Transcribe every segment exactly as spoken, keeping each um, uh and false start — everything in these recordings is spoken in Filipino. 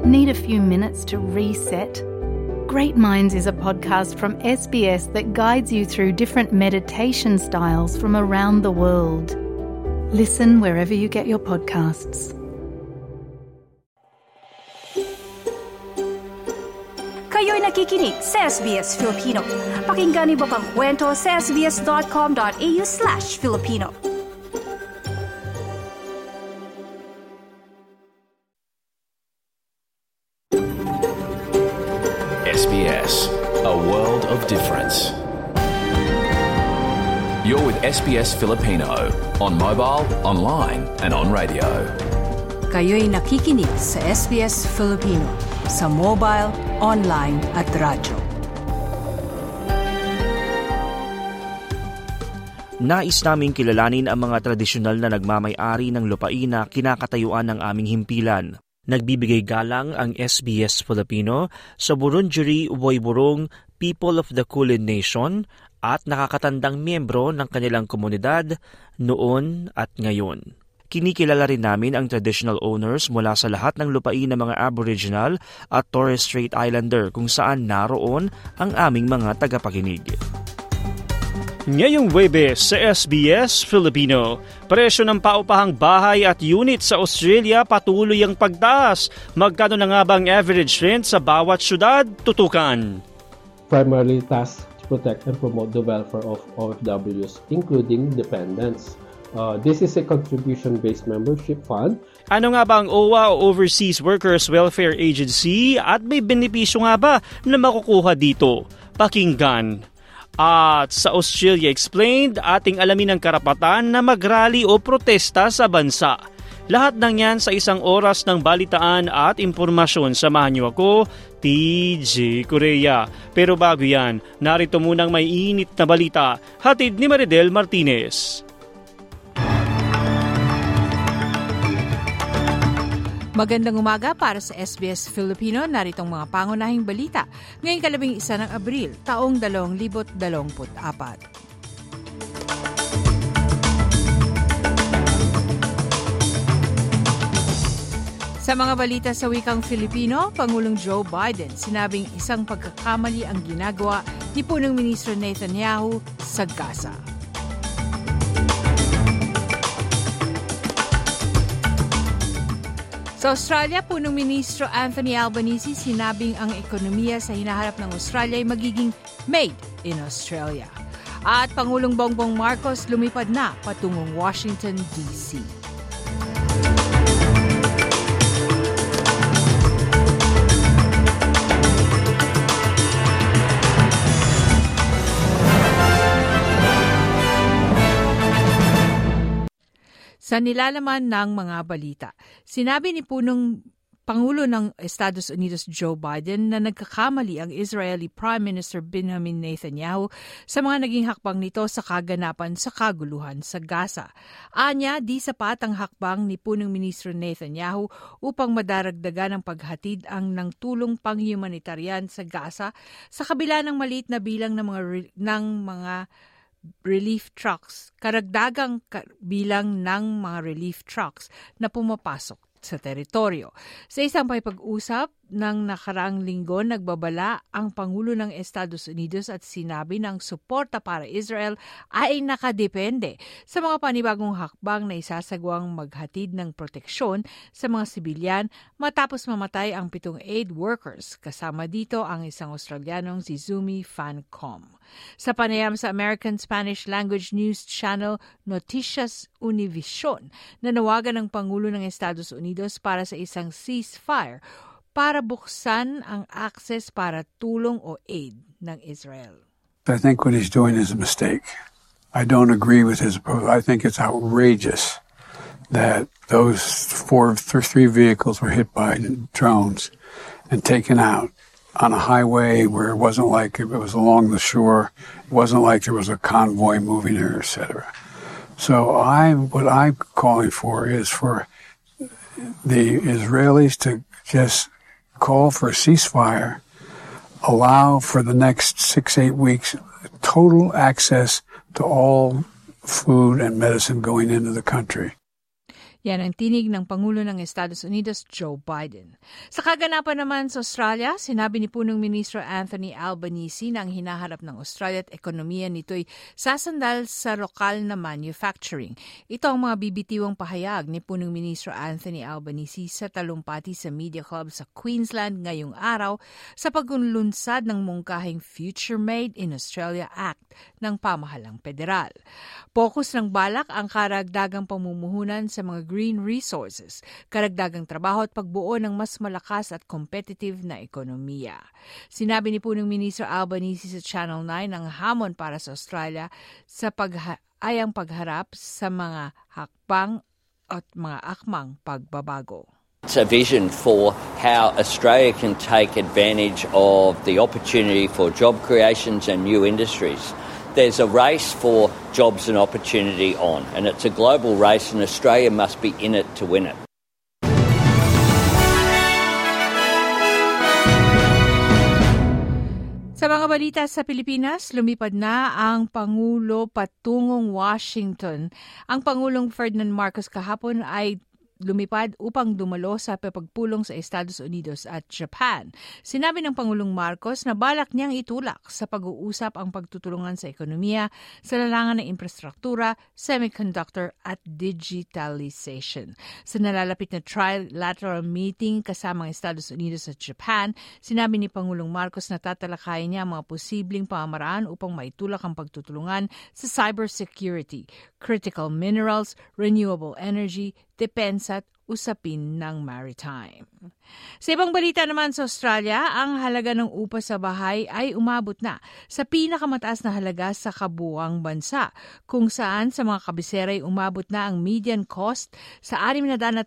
Need a few minutes to reset? Great Minds is a podcast from S B S that guides you through different meditation styles from around the world. Listen wherever you get your podcasts. Kayo'y nakikinig sa S B S Filipino. Pakinggan niyo pa ang kwento sa sbs.com.au slash Filipino. S B S, a world of difference. You're with S B S Filipino on mobile, online and on radio. Kayo'y nakikinig sa S B S Filipino sa mobile, online at radyo. Nais naming kilalanin ang mga tradisyonal na nagmamay-ari ng lupain na kinakatayuan ng aming himpilan. Nagbibigay galang ang S B S Filipino sa Wurundjeri Woiwurrung People of the Kulin Nation at nakakatandang miyembro ng kanilang komunidad noon at ngayon. Kinikilala rin namin ang traditional owners mula sa lahat ng lupain ng mga Aboriginal at Torres Strait Islander kung saan naroon ang aming mga tagapakinig. Ngayong Huwebes sa S B S Filipino, presyo ng paupahang bahay at unit sa Australia patuloy ang pagtaas. Magkano na nga bang average rent sa bawat syudad? Tutukan. Primarily tasked to protect and promote the welfare of O F Ws, including dependents. Uh, this is a contribution-based membership fund. Ano nga ba ang O W A o Overseas Workers Welfare Agency at may benepisyo nga ba na makukuha dito? Pakinggan. At sa Australia Explained, ating alamin ang karapatan na mag-rally o protesta sa bansa. Lahat ng yan sa isang oras ng balitaan at impormasyon. Samahan niyo ako, T J Korea. Pero bago yan, narito munang may init na balita. Hatid ni Maridel Martinez. Magandang umaga para sa S B S Filipino. Naritong mga pangunahing balita ngayong kalabing isa ng Abril, taong dalawang libo't dalawamput apat. Sa mga balita sa wikang Filipino, Pangulong Joe Biden sinabing isang pagkakamali ang ginagawa ni punong Ministro Netanyahu sa Gaza. Sa Australia, punong Ministro Anthony Albanese sinabing ang ekonomiya sa hinaharap ng Australia ay magiging made in Australia. At Pangulong Bongbong Marcos lumipad na patungong Washington, D C. Sa nilalaman ng mga balita, sinabi ni punong Pangulo ng Estados Unidos Joe Biden na nagkakamali ang Israeli Prime Minister Benjamin Netanyahu sa mga naging hakbang nito sa kaganapan sa kaguluhan sa Gaza. Anya, di sapat ang hakbang ni punong Ministro Netanyahu upang madaragdagan ang paghatid ang ng tulong pang-humanitarian sa Gaza sa kabila ng maliit na bilang ng mga ng mga relief trucks, karagdagang bilang ng mga relief trucks na pumapasok sa teritoryo. Sa isang pakipag-usap ng nakaraang linggo, nagbabala ang Pangulo ng Estados Unidos at sinabi ng suporta para Israel ay nakadepende sa mga panibagong hakbang na isasagawang maghatid ng proteksyon sa mga sibilyan matapos mamatay ang pitong aid workers. Kasama dito ang isang Australianong si Zumi Fancom. Sa panayam sa American Spanish Language News Channel Noticias Univision, nanawagan ng Pangulo ng Estados Unidos para sa isang ceasefire para buksan ang access para tulong o aid ng Israel. I think what he's doing is a mistake. I don't agree with his approach. I think it's outrageous that those four, three vehicles were hit by drones and taken out on a highway where it wasn't like it was along the shore. It wasn't like there was a convoy moving there, et cetera. So I, what I'm calling for is for the Israelis to just call for a ceasefire, allow for the next six, eight weeks total access to all food and medicine going into the country. Yan ang tinig ng Pangulo ng Estados Unidos, Joe Biden. Sa kaganapan naman sa Australia, sinabi ni punong Ministro Anthony Albanese na ang hinaharap ng Australia at ekonomiya nito'y sasandal sa lokal na manufacturing. Ito ang mga bibitiwang pahayag ni punong Ministro Anthony Albanese sa talumpati sa Media Club sa Queensland ngayong araw sa paglulunsad ng mungkahing Future Made in Australia Act ng pamahalang federal. Focus ng balak ang karagdagang pamumuhunan sa mga green resources, karagdagang trabaho at pagbuo ng mas malakas at competitive na ekonomiya. Sinabi ni punong Ministro Albanese sa Channel nine ang hamon para sa Australia sa pagha- ay ang pagharap sa mga hakbang at mga akmang pagbabago. It's a vision for how Australia can take advantage of the opportunity for job creations and new industries. There's a race for jobs and opportunity on, and it's a global race, and Australia must be in it to win it. Sa mga balita sa Pilipinas, lumipad na ang Pangulo patungong Washington. Ang Pangulong Ferdinand Marcos kahapon ay lumipad upang dumalo sa pagpulong sa Estados Unidos at Japan. Sinabi ng Pangulong Marcos na balak niyang itulak sa pag-uusap ang pagtutulungan sa ekonomiya, sa larangan ng infrastruktura, semiconductor at digitalization. Sa nalalapit na trilateral meeting kasama ang Estados Unidos at Japan, sinabi ni Pangulong Marcos na tatalakayin niya ang mga posibleng pamamaraan upang maitulak ang pagtutulungan sa cybersecurity, critical minerals, renewable energy, depensa at usapin ng maritime. Sa ibang balita naman sa Australia, ang halaga ng upa sa bahay ay umabot na sa pinakamataas na halaga sa kabuuang bansa, kung saan sa mga kabisera ay umabot na ang median cost sa six hundred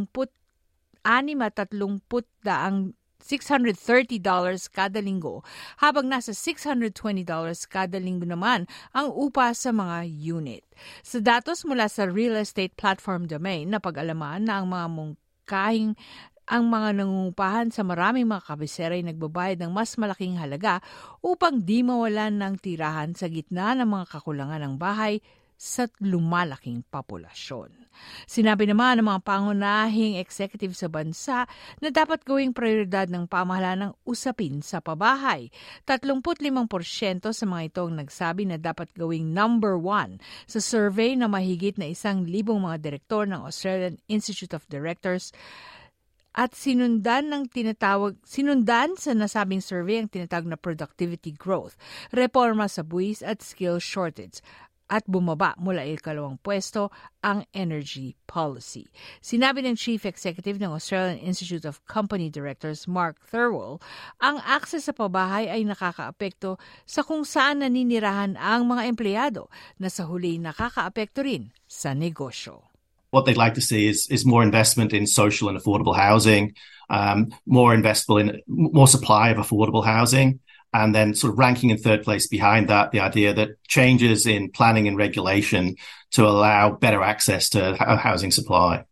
thirty daang six hundred thirty dollars kada linggo, habang nasa six hundred twenty dollars kada linggo naman ang upa sa mga unit. Sa datos mula sa Real Estate Platform Domain, napag-alaman na ang mga mungkahing ang mga nangungupahan sa maraming mga kabisera ay nagbabayad ng mas malaking halaga upang di mawalan ng tirahan sa gitna ng mga kakulangan ng bahay sa lumalaking populasyon. Sinabi naman ng mga pangunahing executive sa bansa na dapat gawing prioridad ng pamahalaan ng usapin sa pabahay. thirty-five percent sa mga ito ang nagsabi na dapat gawing number one sa survey na mahigit na isang libong mga direktor ng Australian Institute of Directors at sinundan ng tinatawag sinundan sa nasabing survey ang tinatawag na productivity growth, reforma sa buwis at skill shortage, at bumaba mula ikalawang pwesto ang energy policy. Sinabi ng Chief Executive ng Australian Institute of Company Directors, Mark Thirlwell, ang access sa pabahay ay nakakaapekto sa kung saan naninirahan ang mga empleyado na sa huli nakakaapekto rin sa negosyo. What they'd like to see is is more investment in social and affordable housing, um, more investable in more supply of affordable housing. And then sort of ranking in third place behind that, the idea that changes in planning and regulation to allow better access to housing supply.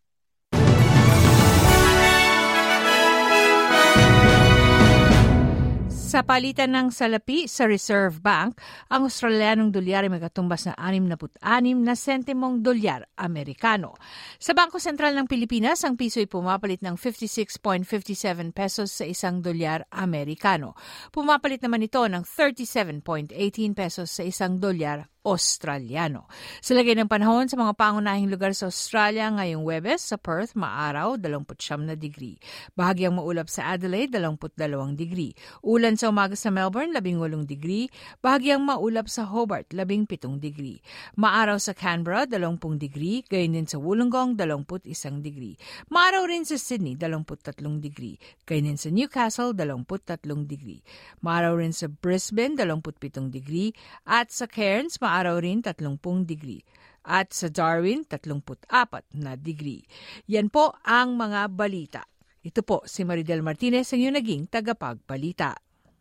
Sa palitan ng salapi sa Reserve Bank, ang Australianong dolyar ay magkatumbas na sixty-six na sentimong dolyar Amerikano. Sa Bangko Sentral ng Pilipinas, ang piso ay pumapalit ng fifty-six point five seven pesos sa isang dolyar Amerikano. Pumapalit naman ito ng thirty-seven point one eight pesos sa isang dolyar Australiano. Sa lagay ng panahon sa mga pangunahing lugar sa Australia ngayong Huwebes, sa Perth, maaraw, twenty-nine na degree. Bahagyang maulap sa Adelaide, twenty-two degree. Ulan sa umaga sa Melbourne, eighteen degree. Bahagyang maulap sa Hobart, seventeen degree. Maaraw sa Canberra, twenty degree. Gayon din sa Wollongong, twenty-one degree. Maaraw rin sa Sydney, twenty-three degree. Gayon din sa Newcastle, twenty-three degree. Maaraw rin sa Brisbane, twenty-seven degree. At sa Cairns, maaraw rin thirty degree. At sa Darwin, thirty-four na degree. Yan po ang mga balita. Ito po si Maridel Martinez, ang iyong naging tagapagbalita.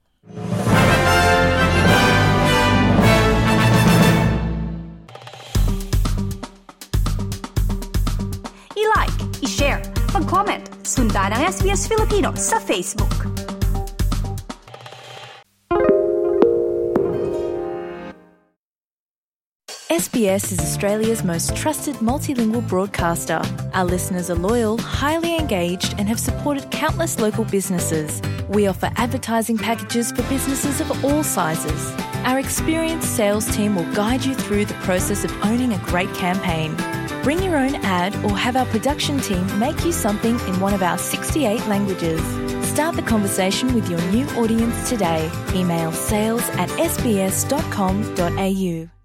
I-like, i-share, mag-comment, sundan ang S B S Filipino sa Facebook. S B B S is Australia's most trusted multilingual broadcaster. Our listeners are loyal, highly engaged, and have supported countless local businesses. We offer advertising packages for businesses of all sizes. Our experienced sales team will guide you through the process of owning a great campaign. Bring your own ad or have our production team make you something in one of our sixty-eight languages. Start the conversation with your new audience today. Email sales at s b s dot com dot a u.